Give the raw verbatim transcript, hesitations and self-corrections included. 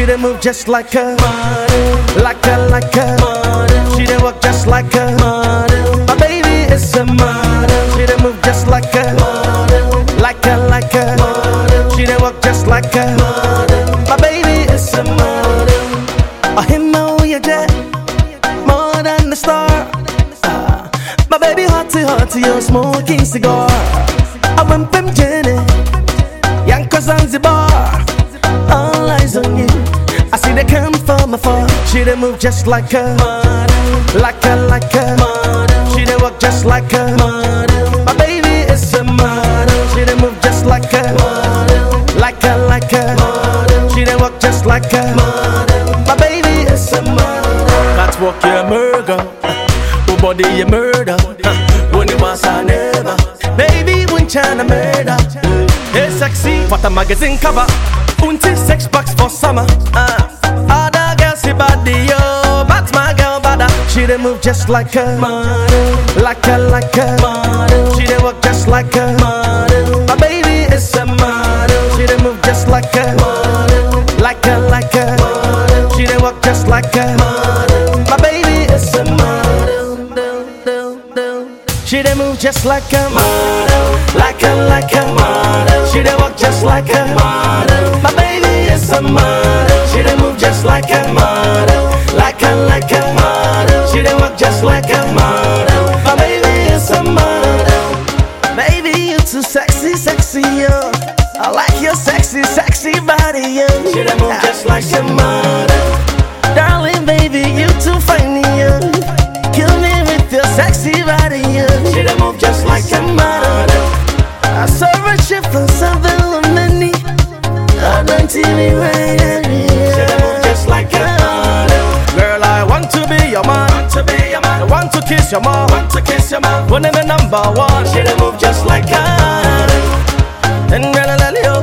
dey move just like a model, like a, like a model. She dey walk just like a model. My baby is a model. She dey move just like a model, like a, like a model. She dey walk just like a model. My baby is a model. I him know you dead, more than the star. Uh, my baby hotty hotty, you're smoking cigar. I went from Jenny, Yanko Zanzibar. All eyes on you, I see they come from afar. She dey move just like a model, like a, like a model. She dey walk just like a model. My baby is a model. She dey move just like a model, like a, like a model. She dey walk just like a model. My baby is a model. That's walk you murder, oh body you murder. When you want to never, baby when China murder. Hey sexy, what a magazine cover. Unti sex packs for summer. Uh, other girls see body yo, but my girl bada. She dey move just like a model, like a, like a model. She dey walk just like a model. My baby is a model. She dey move just like a model, like a, like a model. She dey walk just like a model. My baby is a model. She dey move just like a model, like a, like a model. She dey walk just like a model. My baby is a model. She dey move just like a model, like a, like a model. She dey walk just like a model. My baby is a model. Baby, you too sexy, sexy, yo. I like your sexy, sexy body, yo. She dey move just like a model. Darling, baby, you too fine, yo. Kill me with your sexy body, yo. She dey move just like a model. I saw a ship from Southern Lomani. I don't see me right at me. She dey move just like a model. Girl, I want to be your man. Want to be your man. I want to kiss your mom. Want to kiss your mom. One of the number one. She dey move just like a model. And girl, I love you.